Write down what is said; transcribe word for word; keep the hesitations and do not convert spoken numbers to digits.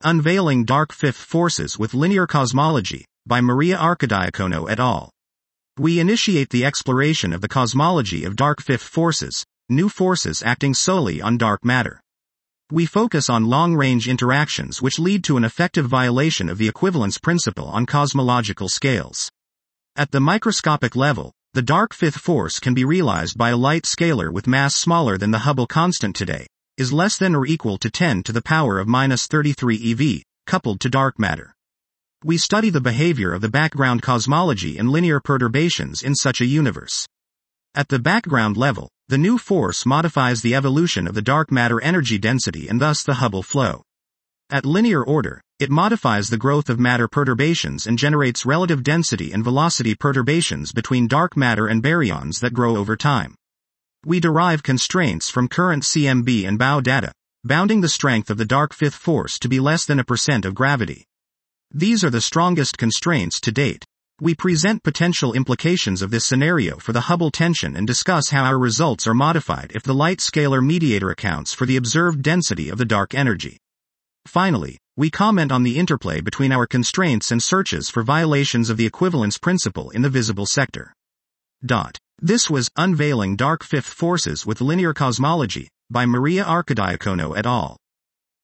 Unveiling Dark Fifth Forces with Linear Cosmology, by Maria Archidiacono et al. We initiate the exploration of the cosmology of dark fifth forces, new forces acting solely on dark matter. We focus on long-range interactions which lead to an effective violation of the equivalence principle on cosmological scales. At the microscopic level, the dark fifth force can be realized by a light scalar with mass smaller than the Hubble constant today, is less than or equal to ten to the power of minus thirty-three eV, coupled to dark matter. We study the behavior of the background cosmology and linear perturbations in such a universe. At the background level, the new force modifies the evolution of the dark matter energy density and thus the Hubble flow. At linear order, it modifies the growth of matter perturbations and generates relative density and velocity perturbations between dark matter and baryons that grow over time. We derive constraints from current C M B and Bow data, bounding the strength of the dark fifth force to be less than a percent of gravity. These are the strongest constraints to date. We present potential implications of this scenario for the Hubble tension and discuss how our results are modified if the light scalar mediator accounts for the observed density of the dark energy. Finally, we comment on the interplay between our constraints and searches for violations of the equivalence principle in the visible sector. Dot. This was Unveiling Dark Fifth Forces with Linear Cosmology, by Maria Archidiacono et al.